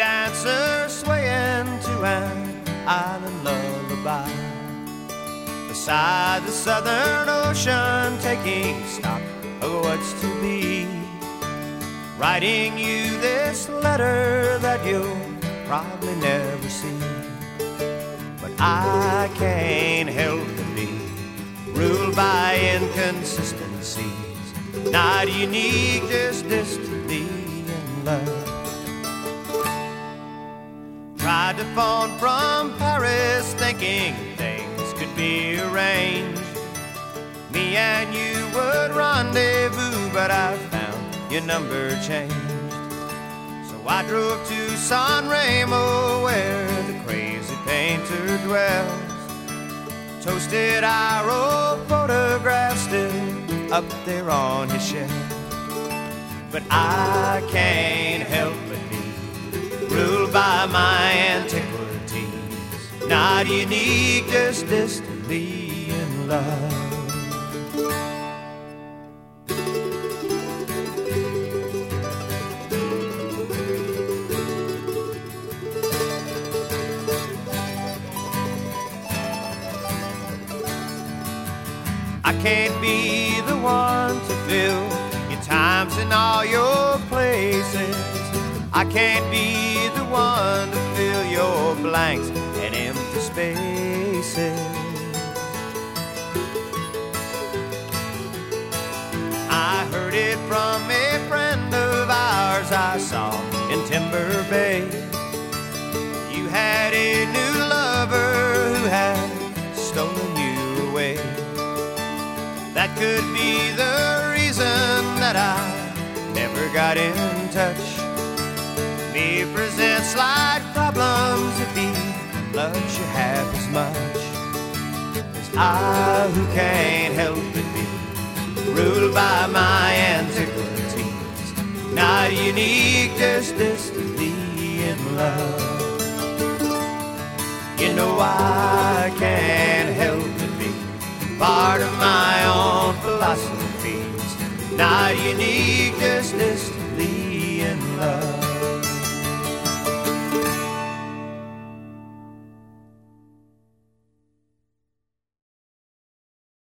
dancer swaying to an island lullaby beside the southern ocean, taking stock of what's to be. Writing you this letter that you'll probably never see. But I can't help but be ruled by inconsistencies, not unique, just this to be in love. Tried to phone from Paris, thinking things could be arranged. Me and you would rendezvous, but I found your number changed. So I drove to San Remo, where the crazy painter dwells. Toasted our old photograph still up there on his shelf. But I can't help but be ruled by my antiquities, not unique, just this to be in love. I can't be the one to fill your times and all your places. I can't be the one to fill your blanks and empty spaces. I heard it from a friend of ours I saw in Timber Bay. You had a new lover who had stolen you away. That could be the reason that I never got in touch. Me presents slight problems if he loves you half as much as I, who can't help but be ruled by my antiquities, not unique, just this to be in love. You know I can't help but be part of my own philosophies, not unique, just this to be in love.